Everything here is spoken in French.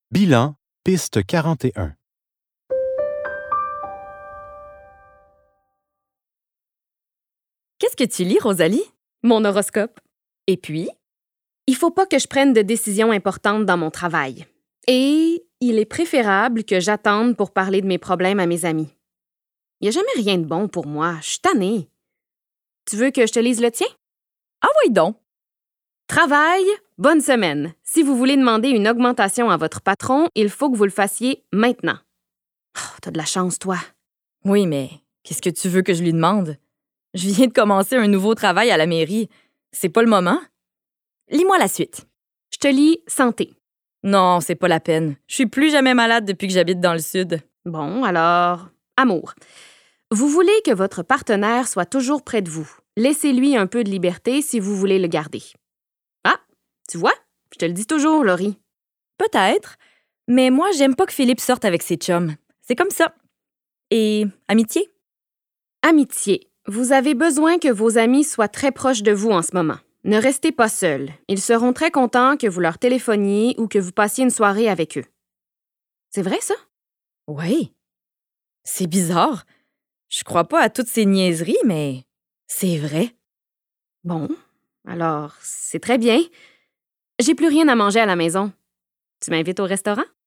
Bilan, piste 41. Qu'est-ce que tu lis, Rosalie? Mon horoscope. Et puis? Il faut pas que je prenne de décisions importantes dans mon travail. Et il est préférable que j'attende pour parler de mes problèmes à mes amis. Il n'y a jamais rien de bon pour moi. Je suis tannée. Tu veux que je te lise le tien? Ah oui donc! Travail, bonne semaine. Si vous voulez demander une augmentation à votre patron, il faut que vous le fassiez maintenant. Oh, t'as de la chance, toi. Oui, mais qu'est-ce que tu veux que je lui demande? Je viens de commencer un nouveau travail à la mairie. C'est pas le moment? Lis-moi la suite. Je te lis santé. Non, c'est pas la peine. Je suis plus jamais malade depuis que j'habite dans le sud. Bon, alors, amour. Vous voulez que votre partenaire soit toujours près de vous. Laissez-lui un peu de liberté si vous voulez le garder. Ah, tu vois? Je te le dis toujours, Laurie. Peut-être, mais moi, j'aime pas que Philippe sorte avec ses chums. C'est comme ça. Et amitié? Amitié. Vous avez besoin que vos amis soient très proches de vous en ce moment. Ne restez pas seuls. Ils seront très contents que vous leur téléphoniez ou que vous passiez une soirée avec eux. C'est vrai, ça? Oui. C'est bizarre. Je crois pas à toutes ces niaiseries, mais c'est vrai. Bon, alors, c'est très bien. J'ai plus rien à manger à la maison. Tu m'invites au restaurant?